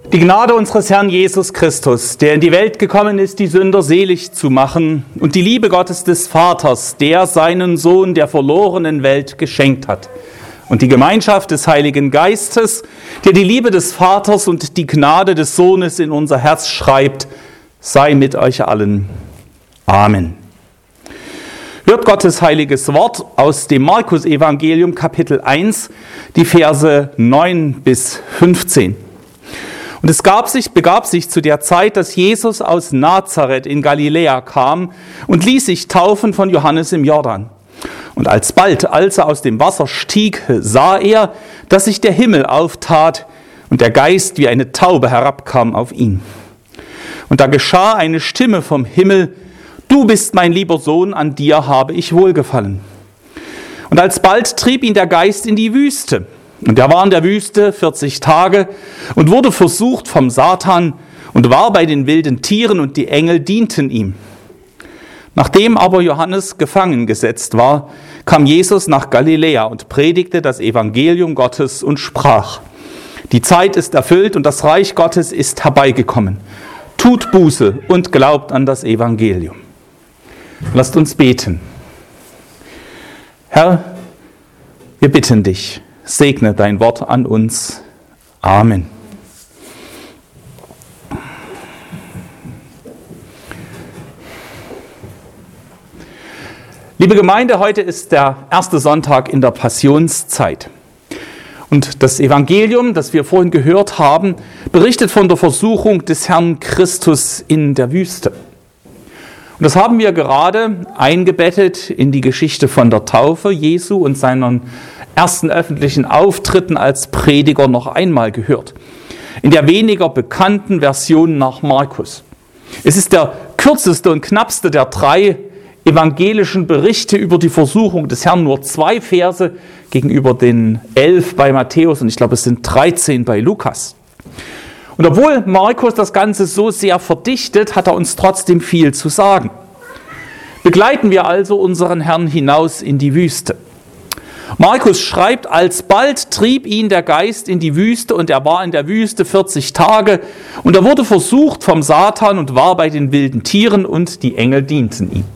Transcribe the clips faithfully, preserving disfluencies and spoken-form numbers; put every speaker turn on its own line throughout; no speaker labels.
Die Gnade unseres Herrn Jesus Christus, der in die Welt gekommen ist, die Sünder selig zu machen, und die Liebe Gottes des Vaters, der seinen Sohn der verlorenen Welt geschenkt hat, und die Gemeinschaft des Heiligen Geistes, der die Liebe des Vaters und die Gnade des Sohnes in unser Herz schreibt, sei mit euch allen. Amen. Hört Gottes heiliges Wort aus dem Markus-Evangelium, Kapitel eins, die Verse neun bis fünfzehn. Und es gab sich, begab sich zu der Zeit, dass Jesus aus Nazareth in Galiläa kam und ließ sich taufen von Johannes im Jordan. Und alsbald, als er aus dem Wasser stieg, sah er, dass sich der Himmel auftat und der Geist wie eine Taube herabkam auf ihn. Und da geschah eine Stimme vom Himmel: Du bist mein lieber Sohn, an dir habe ich wohlgefallen. Und alsbald trieb ihn der Geist in die Wüste. Und er war in der Wüste vierzig Tage und wurde versucht vom Satan und war bei den wilden Tieren, und die Engel dienten ihm. Nachdem aber Johannes gefangen gesetzt war, kam Jesus nach Galiläa und predigte das Evangelium Gottes und sprach: Die Zeit ist erfüllt und das Reich Gottes ist herbeigekommen. Tut Buße und glaubt an das Evangelium. Lasst uns beten. Herr, wir bitten dich, segne dein Wort an uns. Amen. Liebe Gemeinde, heute ist der erste Sonntag in der Passionszeit. Und das Evangelium, das wir vorhin gehört haben, berichtet von der Versuchung des Herrn Christus in der Wüste. Und das haben wir gerade eingebettet in die Geschichte von der Taufe Jesu und seinen ersten öffentlichen Auftritten als Prediger noch einmal gehört. In der weniger bekannten Version nach Markus. Es ist der kürzeste und knappste der drei evangelischen Berichte über die Versuchung des Herrn. Nur zwei Verse gegenüber den elf bei Matthäus, und ich glaube, es sind dreizehn bei Lukas. Und obwohl Markus das Ganze so sehr verdichtet, hat er uns trotzdem viel zu sagen. Begleiten wir also unseren Herrn hinaus in die Wüste. Markus schreibt: Alsbald trieb ihn der Geist in die Wüste, und er war in der Wüste vierzig Tage, und er wurde versucht vom Satan und war bei den wilden Tieren, und die Engel dienten ihm.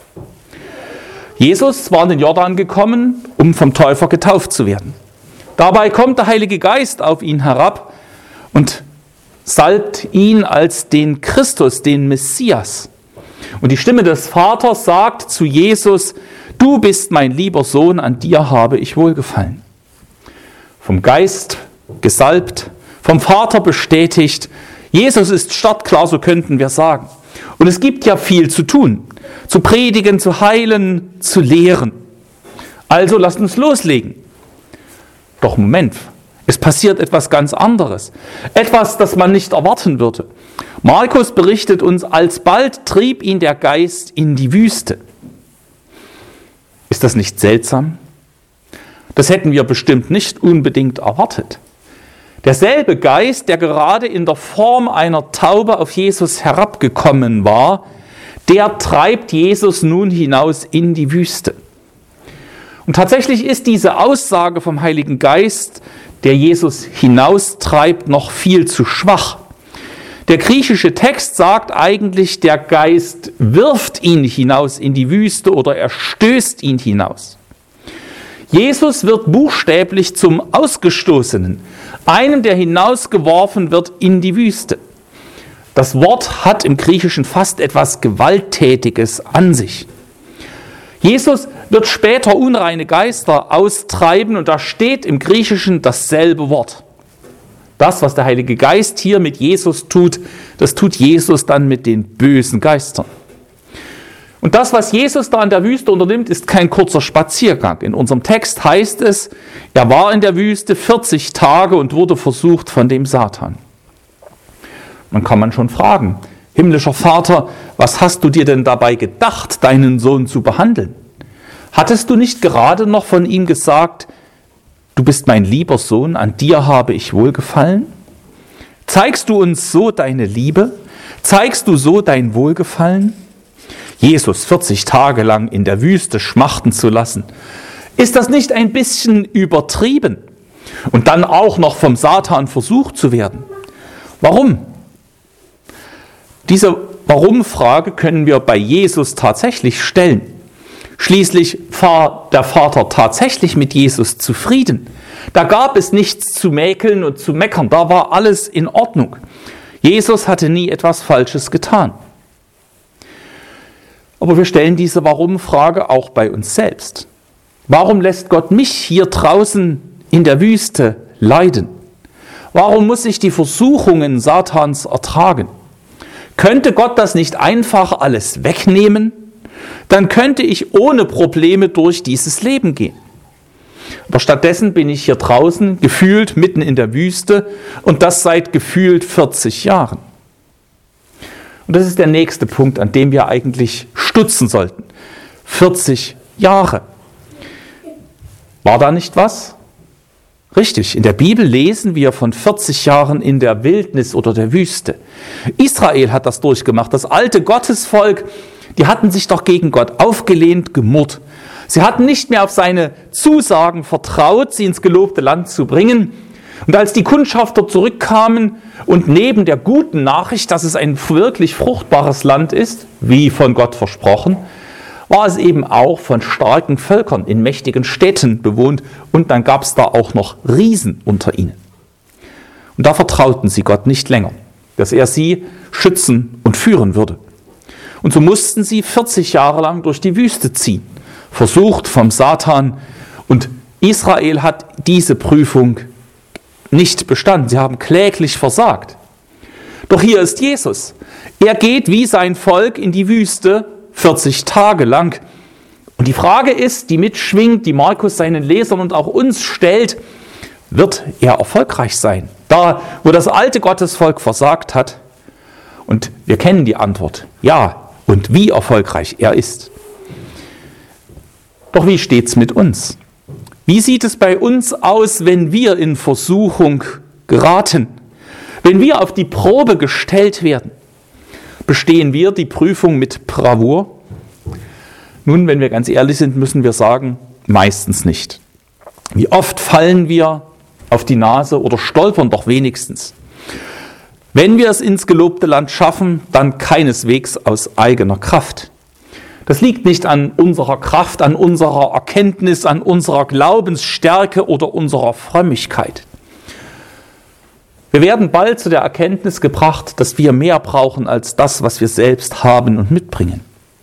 Jesus war in den Jordan gekommen, um vom Täufer getauft zu werden. Dabei kommt der Heilige Geist auf ihn herab und salbt ihn als den Christus, den Messias. Und die Stimme des Vaters sagt zu Jesus: Du bist mein lieber Sohn, an dir habe ich wohlgefallen. Vom Geist gesalbt, vom Vater bestätigt. Jesus ist startklar, so könnten wir sagen. Und es gibt ja viel zu tun. Zu predigen, zu heilen, zu lehren. Also lasst uns loslegen. Doch Moment, es passiert etwas ganz anderes. Etwas, das man nicht erwarten würde. Markus berichtet uns: Alsbald trieb ihn der Geist in die Wüste. Ist das nicht seltsam? Das hätten wir bestimmt nicht unbedingt erwartet. Derselbe Geist, der gerade in der Form einer Taube auf Jesus herabgekommen war, der treibt Jesus nun hinaus in die Wüste. Und tatsächlich ist diese Aussage vom Heiligen Geist, der Jesus hinaustreibt, noch viel zu schwach. Der griechische Text sagt eigentlich, der Geist wirft ihn hinaus in die Wüste oder er stößt ihn hinaus. Jesus wird buchstäblich zum Ausgestoßenen, einem, der hinausgeworfen wird in die Wüste. Das Wort hat im Griechischen fast etwas Gewalttätiges an sich. Jesus wird später unreine Geister austreiben, und da steht im Griechischen dasselbe Wort. Das, was der Heilige Geist hier mit Jesus tut, das tut Jesus dann mit den bösen Geistern. Und das, was Jesus da in der Wüste unternimmt, ist kein kurzer Spaziergang. In unserem Text heißt es, er war in der Wüste vierzig Tage und wurde versucht von dem Satan. Dann kann man schon fragen: Himmlischer Vater, was hast du dir denn dabei gedacht, deinen Sohn zu behandeln? Hattest du nicht gerade noch von ihm gesagt: Du bist mein lieber Sohn, an dir habe ich wohlgefallen? Zeigst du uns so deine Liebe? Zeigst du so dein Wohlgefallen? Jesus vierzig Tage lang in der Wüste schmachten zu lassen, ist das nicht ein bisschen übertrieben? Und dann auch noch vom Satan versucht zu werden. Warum? Diese Warum-Frage können wir bei Jesus tatsächlich stellen. Schließlich war der Vater tatsächlich mit Jesus zufrieden. Da gab es nichts zu mäkeln und zu meckern, da war alles in Ordnung. Jesus hatte nie etwas Falsches getan. Aber wir stellen diese Warum-Frage auch bei uns selbst. Warum lässt Gott mich hier draußen in der Wüste leiden? Warum muss ich die Versuchungen Satans ertragen? Könnte Gott das nicht einfach alles wegnehmen? Dann könnte ich ohne Probleme durch dieses Leben gehen. Aber stattdessen bin ich hier draußen, gefühlt mitten in der Wüste, und das seit gefühlt vierzig Jahren. Und das ist der nächste Punkt, an dem wir eigentlich stutzen sollten. vierzig Jahre. War da nicht was? Richtig, in der Bibel lesen wir von vierzig Jahren in der Wildnis oder der Wüste. Israel hat das durchgemacht, das alte Gottesvolk, die hatten sich doch gegen Gott aufgelehnt, gemurrt. Sie hatten nicht mehr auf seine Zusagen vertraut, sie ins gelobte Land zu bringen. Und als die Kundschafter zurückkamen und neben der guten Nachricht, dass es ein wirklich fruchtbares Land ist, wie von Gott versprochen, war es eben auch von starken Völkern in mächtigen Städten bewohnt, und dann gab es da auch noch Riesen unter ihnen. Und da vertrauten sie Gott nicht länger, dass er sie schützen und führen würde. Und so mussten sie vierzig Jahre lang durch die Wüste ziehen, versucht vom Satan, und Israel hat diese Prüfung nicht bestanden. Sie haben kläglich versagt. Doch hier ist Jesus. Er geht wie sein Volk in die Wüste vierzig Tage lang. Und die Frage ist, die mitschwingt, die Markus seinen Lesern und auch uns stellt: Wird er erfolgreich sein? Da, wo das alte Gottesvolk versagt hat. Und wir kennen die Antwort: Ja, und wie erfolgreich er ist. Doch wie steht's mit uns? Wie sieht es bei uns aus, wenn wir in Versuchung geraten? Wenn wir auf die Probe gestellt werden? Bestehen wir die Prüfung mit Bravour? Nun, wenn wir ganz ehrlich sind, müssen wir sagen, meistens nicht. Wie oft fallen wir auf die Nase oder stolpern doch wenigstens. Wenn wir es ins gelobte Land schaffen, dann keineswegs aus eigener Kraft. Das liegt nicht an unserer Kraft, an unserer Erkenntnis, an unserer Glaubensstärke oder unserer Frömmigkeit. Wir werden bald zu der Erkenntnis gebracht, dass wir mehr brauchen als das, was wir selbst haben und mitbringen.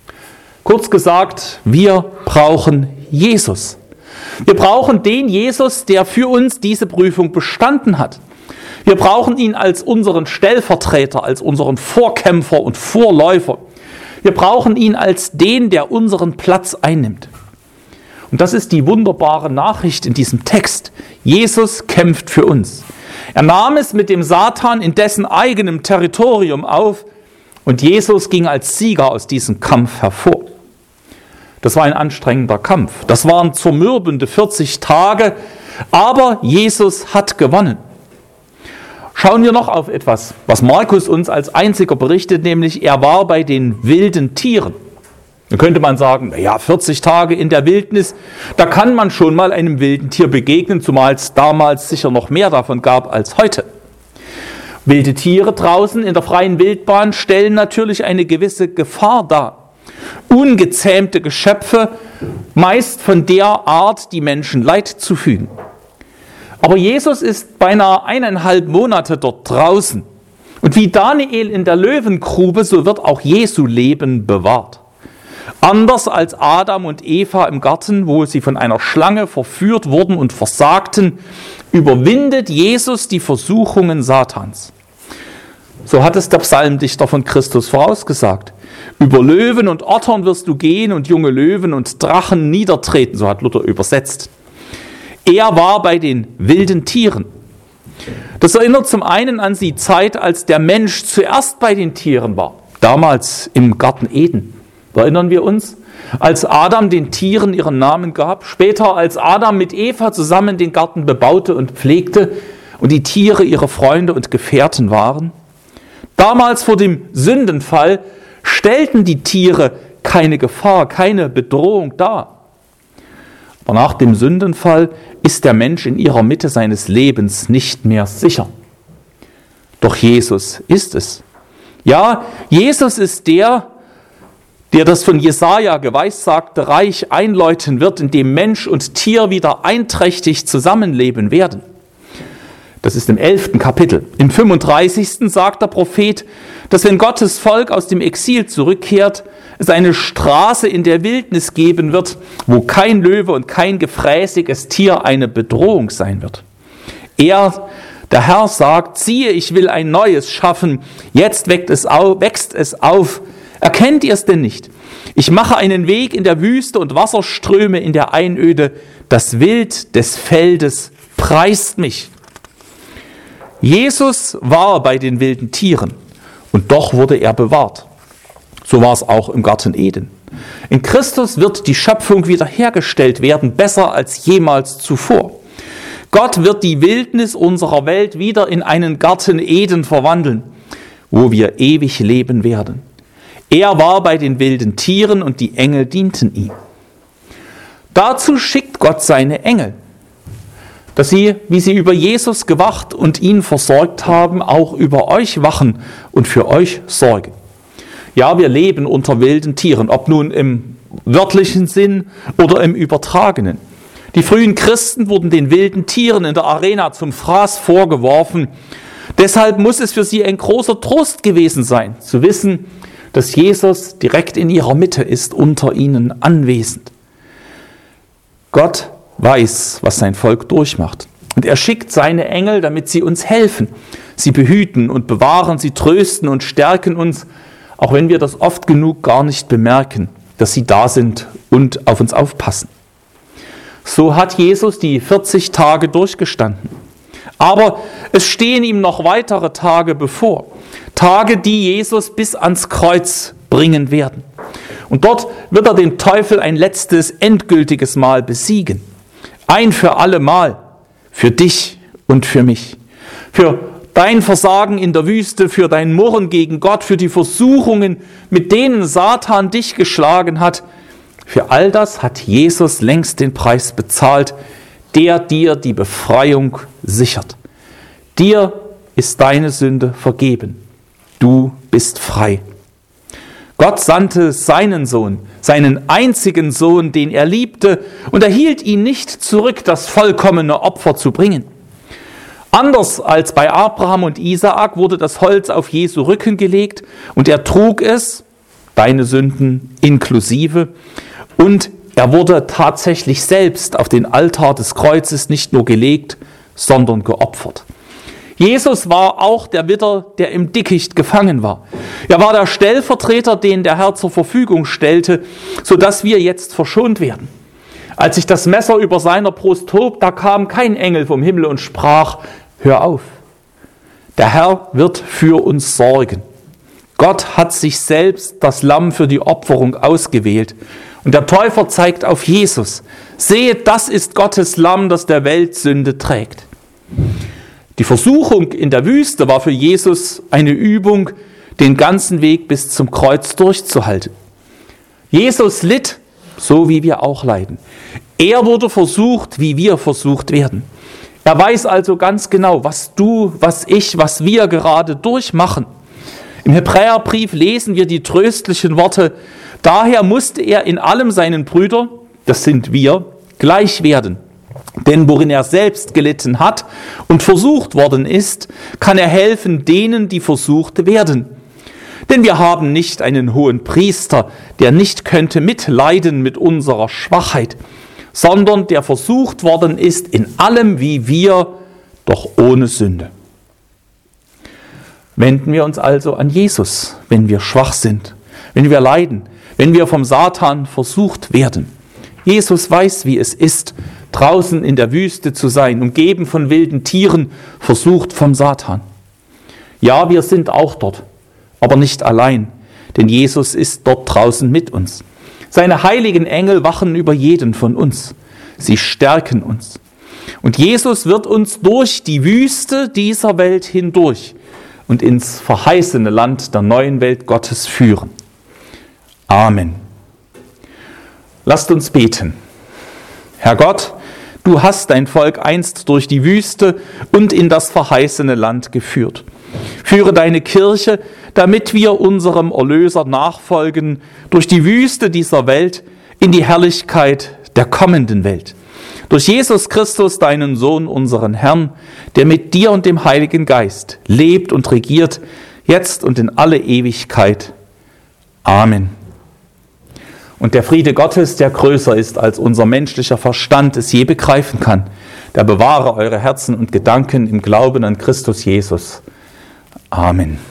Kurz gesagt, wir brauchen Jesus. Wir brauchen den Jesus, der für uns diese Prüfung bestanden hat. Wir brauchen ihn als unseren Stellvertreter, als unseren Vorkämpfer und Vorläufer. Wir brauchen ihn als den, der unseren Platz einnimmt. Und das ist die wunderbare Nachricht in diesem Text. Jesus kämpft für uns. Er nahm es mit dem Satan in dessen eigenem Territorium auf, und Jesus ging als Sieger aus diesem Kampf hervor. Das war ein anstrengender Kampf. Das waren zermürbende vierzig Tage, aber Jesus hat gewonnen. Schauen wir noch auf etwas, was Markus uns als einziger berichtet, nämlich er war bei den wilden Tieren. Da könnte man sagen, naja, vierzig Tage in der Wildnis, da kann man schon mal einem wilden Tier begegnen, zumal es damals sicher noch mehr davon gab als heute. Wilde Tiere draußen in der freien Wildbahn stellen natürlich eine gewisse Gefahr dar. Ungezähmte Geschöpfe, meist von der Art, die Menschen Leid zufügen. Aber Jesus ist beinahe eineinhalb Monate dort draußen. Und wie Daniel in der Löwengrube, so wird auch Jesu Leben bewahrt. Anders als Adam und Eva im Garten, wo sie von einer Schlange verführt wurden und versagten, überwindet Jesus die Versuchungen Satans. So hat es der Psalmdichter von Christus vorausgesagt. Über Löwen und Ottern wirst du gehen und junge Löwen und Drachen niedertreten, so hat Luther übersetzt. Er war bei den wilden Tieren. Das erinnert zum einen an die Zeit, als der Mensch zuerst bei den Tieren war. Damals im Garten Eden. Da erinnern wir uns, als Adam den Tieren ihren Namen gab. Später, als Adam mit Eva zusammen den Garten bebaute und pflegte und die Tiere ihre Freunde und Gefährten waren. Damals vor dem Sündenfall stellten die Tiere keine Gefahr, keine Bedrohung dar. Aber nach dem Sündenfall ist der Mensch in ihrer Mitte seines Lebens nicht mehr sicher. Doch Jesus ist es. Ja, Jesus ist der, der das von Jesaja geweissagte Reich einläuten wird, in dem Mensch und Tier wieder einträchtig zusammenleben werden. Das ist im elften Kapitel. Im fünfunddreißigsten sagt der Prophet, dass wenn Gottes Volk aus dem Exil zurückkehrt, es eine Straße in der Wildnis geben wird, wo kein Löwe und kein gefräßiges Tier eine Bedrohung sein wird. Er, der Herr, sagt, siehe, ich will ein Neues schaffen, jetzt wächst es auf, wächst es auf. Erkennt ihr es denn nicht? Ich mache einen Weg in der Wüste und Wasserströme in der Einöde. Das Wild des Feldes preist mich. Jesus war bei den wilden Tieren und doch wurde er bewahrt. So war es auch im Garten Eden. In Christus wird die Schöpfung wiederhergestellt werden, besser als jemals zuvor. Gott wird die Wildnis unserer Welt wieder in einen Garten Eden verwandeln, wo wir ewig leben werden. Er war bei den wilden Tieren und die Engel dienten ihm. Dazu schickt Gott seine Engel, dass sie, wie sie über Jesus gewacht und ihn versorgt haben, auch über euch wachen und für euch sorgen. Ja, wir leben unter wilden Tieren, ob nun im wörtlichen Sinn oder im übertragenen. Die frühen Christen wurden den wilden Tieren in der Arena zum Fraß vorgeworfen. Deshalb muss es für sie ein großer Trost gewesen sein, zu wissen, dass Jesus direkt in ihrer Mitte ist, unter ihnen anwesend. Gott weiß, was sein Volk durchmacht. Und er schickt seine Engel, damit sie uns helfen. Sie behüten und bewahren, sie trösten und stärken uns, auch wenn wir das oft genug gar nicht bemerken, dass sie da sind und auf uns aufpassen. So hat Jesus die vierzig Tage durchgestanden. Aber es stehen ihm noch weitere Tage bevor. Tage, die Jesus bis ans Kreuz bringen werden. Und dort wird er den Teufel ein letztes, endgültiges Mal besiegen. Ein für alle Mal. Für dich und für mich. Für dein Versagen in der Wüste, für dein Murren gegen Gott, für die Versuchungen, mit denen Satan dich geschlagen hat. Für all das hat Jesus längst den Preis bezahlt, der dir die Befreiung sichert. Dir ist deine Sünde vergeben. Du bist frei. Gott sandte seinen Sohn, seinen einzigen Sohn, den er liebte, und er hielt ihn nicht zurück, das vollkommene Opfer zu bringen. Anders als bei Abraham und Isaak wurde das Holz auf Jesu Rücken gelegt und er trug es, deine Sünden inklusive, und er wurde tatsächlich selbst auf den Altar des Kreuzes nicht nur gelegt, sondern geopfert. Jesus war auch der Widder, der im Dickicht gefangen war. Er war der Stellvertreter, den der Herr zur Verfügung stellte, sodass wir jetzt verschont werden. Als sich das Messer über seiner Brust hob, da kam kein Engel vom Himmel und sprach, hör auf. Der Herr wird für uns sorgen. Gott hat sich selbst das Lamm für die Opferung ausgewählt. Und der Täufer zeigt auf Jesus. Seht, das ist Gottes Lamm, das der Welt Sünde trägt. Die Versuchung in der Wüste war für Jesus eine Übung, den ganzen Weg bis zum Kreuz durchzuhalten. Jesus litt, so wie wir auch leiden. Er wurde versucht, wie wir versucht werden. Er weiß also ganz genau, was du, was ich, was wir gerade durchmachen. Im Hebräerbrief lesen wir die tröstlichen Worte, daher musste er in allem seinen Brüdern, das sind wir, gleich werden. Denn worin er selbst gelitten hat und versucht worden ist, kann er helfen denen, die versucht werden. Denn wir haben nicht einen hohen Priester, der nicht könnte mitleiden mit unserer Schwachheit, sondern der versucht worden ist in allem wie wir, doch ohne Sünde. Wenden wir uns also an Jesus, wenn wir schwach sind, wenn wir leiden, wenn wir vom Satan versucht werden. Jesus weiß, wie es ist, draußen in der Wüste zu sein, umgeben von wilden Tieren, versucht vom Satan. Ja, wir sind auch dort, aber nicht allein, denn Jesus ist dort draußen mit uns. Seine heiligen Engel wachen über jeden von uns. Sie stärken uns. Und Jesus wird uns durch die Wüste dieser Welt hindurch und ins verheißene Land der neuen Welt Gottes führen. Amen. Lasst uns beten. Herr Gott, Du hast dein Volk einst durch die Wüste und in das verheißene Land geführt. Führe deine Kirche, damit wir unserem Erlöser nachfolgen, durch die Wüste dieser Welt in die Herrlichkeit der kommenden Welt. Durch Jesus Christus, deinen Sohn, unseren Herrn, der mit dir und dem Heiligen Geist lebt und regiert, jetzt und in alle Ewigkeit. Amen. Und der Friede Gottes, der größer ist, als unser menschlicher Verstand es je begreifen kann, der bewahre eure Herzen und Gedanken im Glauben an Christus Jesus. Amen.